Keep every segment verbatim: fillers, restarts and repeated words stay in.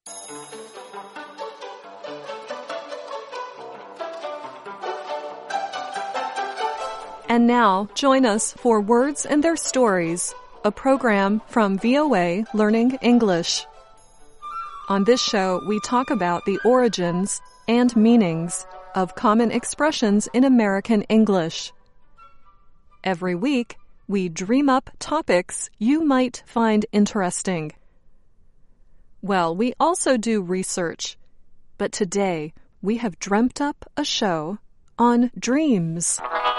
And now, join us for Words and Their Stories, a program from V O A Learning English. On this show, we talk about the origins and meanings of common expressions in American English. Every week, we dream up topics you might find interesting. Well, we also do research, but today we have dreamt up a show on dreams.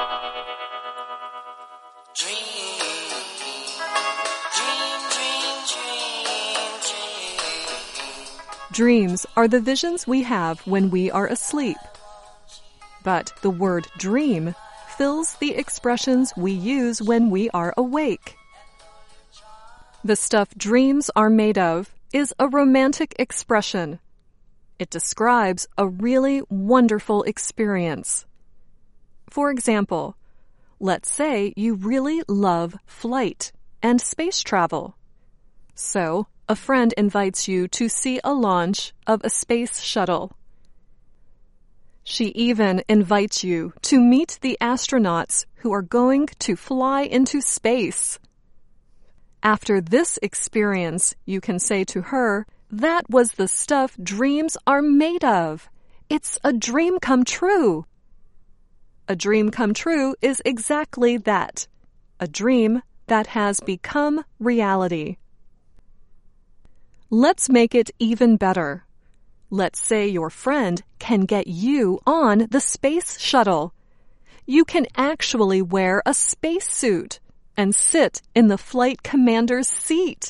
Dreams are the visions we have when we are asleep. But the word dream fills the expressions we use when we are awake. The stuff dreams are made of is a romantic expression. It describes a really wonderful experience. For example, let's say you really love flight and space travel. So, a friend invites you to see a launch of a space shuttle. She even invites you to meet the astronauts who are going to fly into space. After this experience, you can say to her, "That was the stuff dreams are made of. It's a dream come true." A dream come true is exactly that, a dream that has become reality. Let's make it even better. Let's say your friend can get you on the space shuttle. You can actually wear a spacesuit and sit in the flight commander's seat.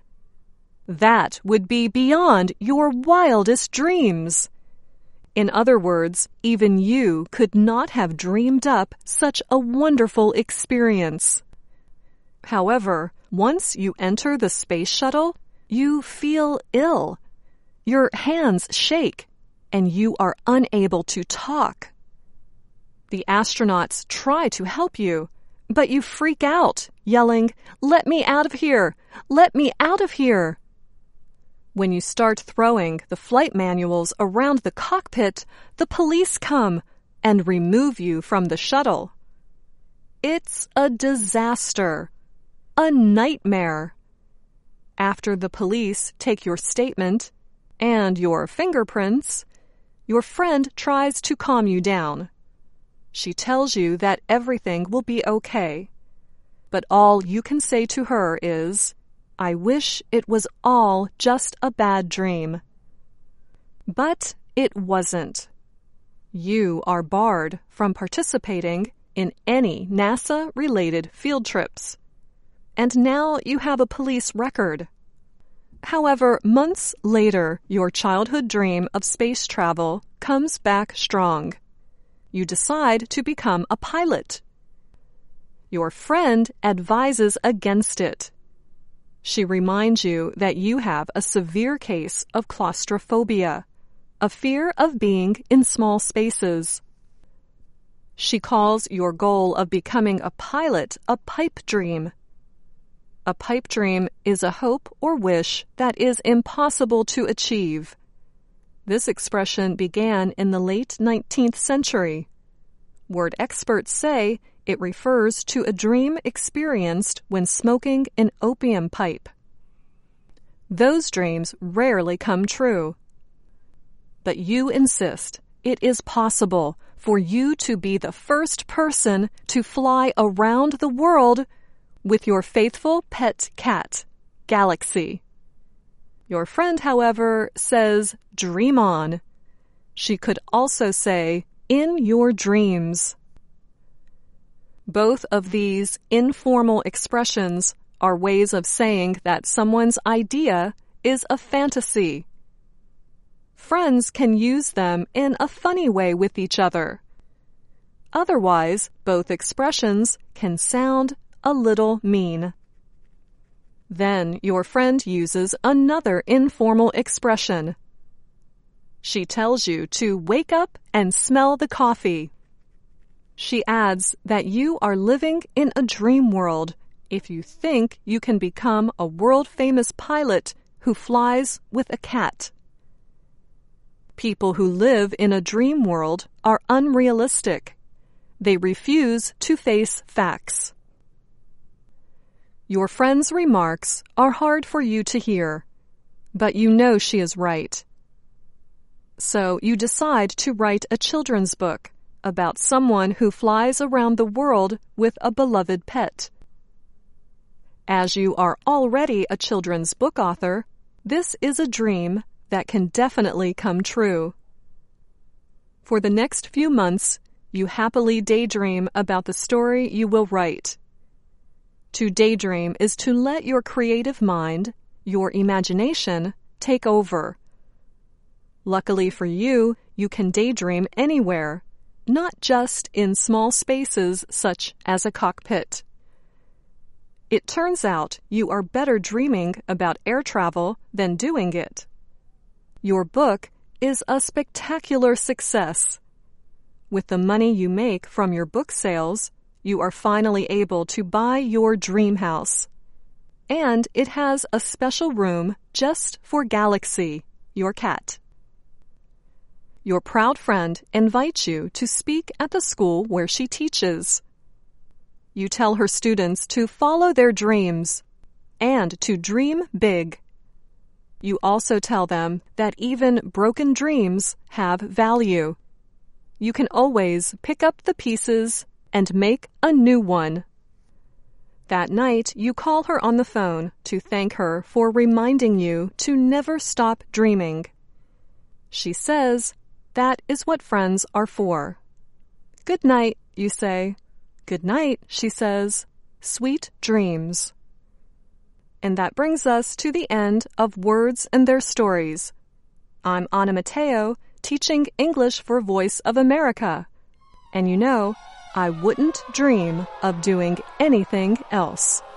That would be beyond your wildest dreams. In other words, even you could not have dreamed up such a wonderful experience. However, once you enter the space shuttle, you feel ill. Your hands shake, and you are unable to talk. The astronauts try to help you, but you freak out, yelling, "Let me out of here! Let me out of here!" When you start throwing the flight manuals around the cockpit, the police come and remove you from the shuttle. It's a disaster, a nightmare. After the police take your statement and your fingerprints, your friend tries to calm you down. She tells you that everything will be okay. But all you can say to her is, "I wish it was all just a bad dream." But it wasn't. You are barred from participating in any NASA-related field trips. And now you have a police record. However, months later, your childhood dream of space travel comes back strong. You decide to become a pilot. Your friend advises against it. She reminds you that you have a severe case of claustrophobia, a fear of being in small spaces. She calls your goal of becoming a pilot a pipe dream. A pipe dream is a hope or wish that is impossible to achieve. This expression began in the late nineteenth century. Word experts say it refers to a dream experienced when smoking an opium pipe. Those dreams rarely come true. But you insist it is possible for you to be the first person to fly around the world with your faithful pet cat, Galaxy. Your friend, however, says, "Dream on." She could also say, "In your dreams." Both of these informal expressions are ways of saying that someone's idea is a fantasy. Friends can use them in a funny way with each other. Otherwise, both expressions can sound a little mean. Then your friend uses another informal expression. She tells you to wake up and smell the coffee. She adds that you are living in a dream world if you think you can become a world-famous pilot who flies with a cat. People who live in a dream world are unrealistic. They refuse to face facts. Your friend's remarks are hard for you to hear, but you know she is right. So you decide to write a children's book about someone who flies around the world with a beloved pet. As you are already a children's book author, this is a dream that can definitely come true. For the next few months, you happily daydream about the story you will write. To daydream is to let your creative mind, your imagination, take over. Luckily for you, you can daydream anywhere, not just in small spaces such as a cockpit. It turns out you are better dreaming about air travel than doing it. Your book is a spectacular success. With the money you make from your book sales, you are finally able to buy your dream house. And it has a special room just for Galaxy, your cat. Your proud friend invites you to speak at the school where she teaches. You tell her students to follow their dreams and to dream big. You also tell them that even broken dreams have value. You can always pick up the pieces and make a new one. That night, you call her on the phone to thank her for reminding you to never stop dreaming. She says, "That is what friends are for." "Good night," you say. "Good night," she says. "Sweet dreams." And that brings us to the end of Words and Their Stories. I'm Anna Mateo, teaching English for Voice of America. And you know, I wouldn't dream of doing anything else.